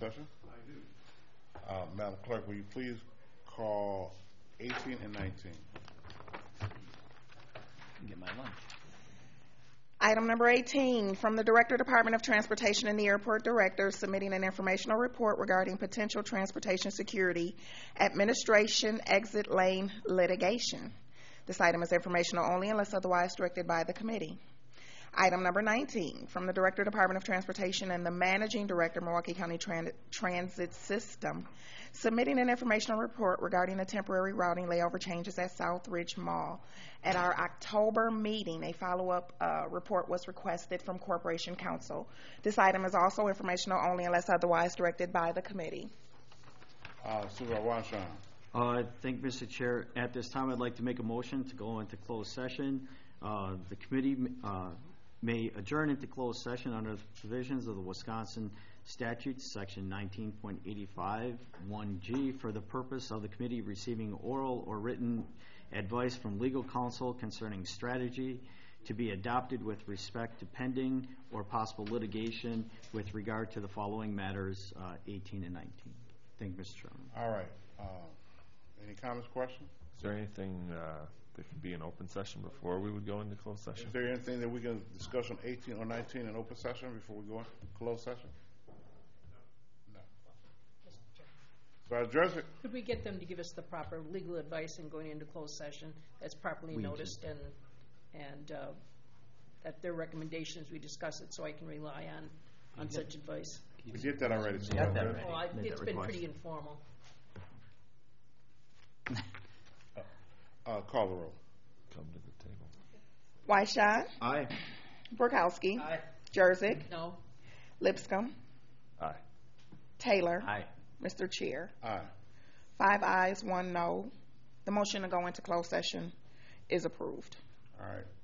Session? Madam Clerk, will you please call 18 and 19? Get my lunch. Item number 18, from the Director, Department of Transportation and the Airport Director, submitting an informational report regarding potential transportation security administration exit lane litigation. This item is informational only unless otherwise directed by the committee. Item number 19, from the Director, Department of Transportation and the Managing Director, Milwaukee County Transit System, submitting an informational report regarding the temporary routing layover changes at Southridge Mall. At our October meeting, a follow-up report was requested from Corporation Counsel. This item is also informational only unless otherwise directed by the committee. Supervisor Washington. Thank you, Mr. Chair. At this time, I'd like to make a motion to go into closed session. The committee may adjourn into closed session under the provisions of the Wisconsin statutes, section 19.85 1G, for the purpose of the committee receiving oral or written advice from legal counsel concerning strategy to be adopted with respect to pending or possible litigation with regard to the following matters, 18 and 19. Thank you, Mr. Chairman. All right. Any comments, questions? Is there anything that could be an open session before we would go into closed session? Is there anything that we can discuss on 18 or 19 in open session before we go into closed session? No. So I address it. Could we get them to give us the proper legal advice in going into closed session that's properly noticed and that their recommendations we discuss it so I can rely on such advice? We did that already. So It's been pretty informal. Call the roll. Come to the table. Weishaupt. Aye. Borkowski. Aye. Jerzik. No. Lipscomb. Aye. Taylor. Aye. Mr. Chair. Aye. 5 ayes, 1 no. The motion to go into closed session is approved. All right.